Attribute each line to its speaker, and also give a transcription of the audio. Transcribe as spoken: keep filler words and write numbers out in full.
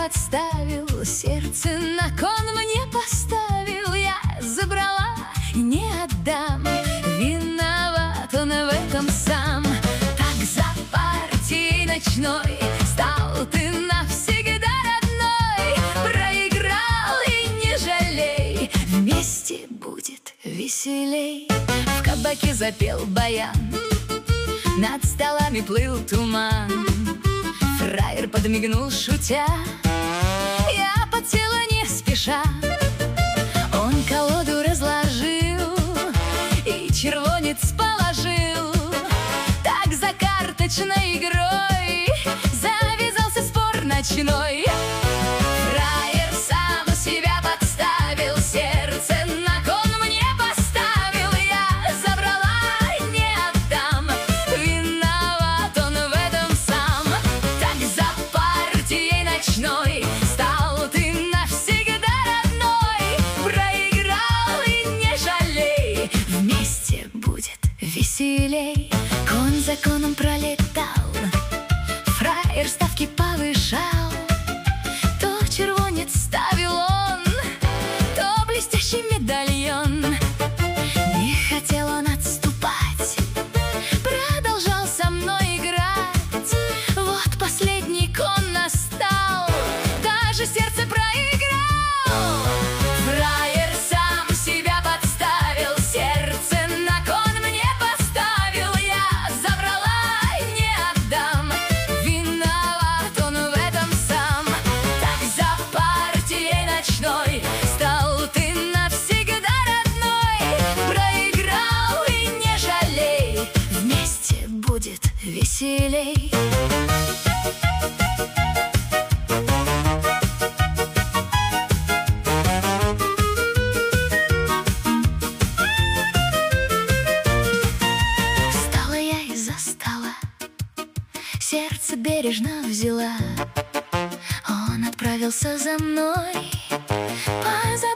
Speaker 1: подставил, сердце на кон мне поставил. Я забрала и не отдам, виноват он в этом сам. Так за партией ночной стал ты навсегда родной. Проиграл и не жалей, вместе будет веселей. В кабаке запел баян, над столами плыл туман. Фраер подмигнул, шутя, я подсела не спеша. Он колоду разложил и червонец положил. Так за карточной игрой завязался спор ночной. Фраер сам себя подставил, сердце на кон мне поставил. Я забрала, не отдам, виноват он в этом сам. Так за партией ночной стал ты навсегда родной. Проиграл и не жалей, вместе будет веселей. Конь за коном пролетал, фраер ставки повышал. То червонец ставил он, то блестящий медальон. Не хотел он отступать, продолжал со мной играть. Вот последний кон настал, даже сердце проиграл. Фраер сам себя подставил, сердце на кон мне поставил. Я забрала, не отдам, виноват он в этом сам. Так за партией ночной стал ты навсегда родной. Проиграл и не жалей, вместе будет веселей. Встала я из-за стола, сердце бережно взяла. Он отправился за мной, позаботился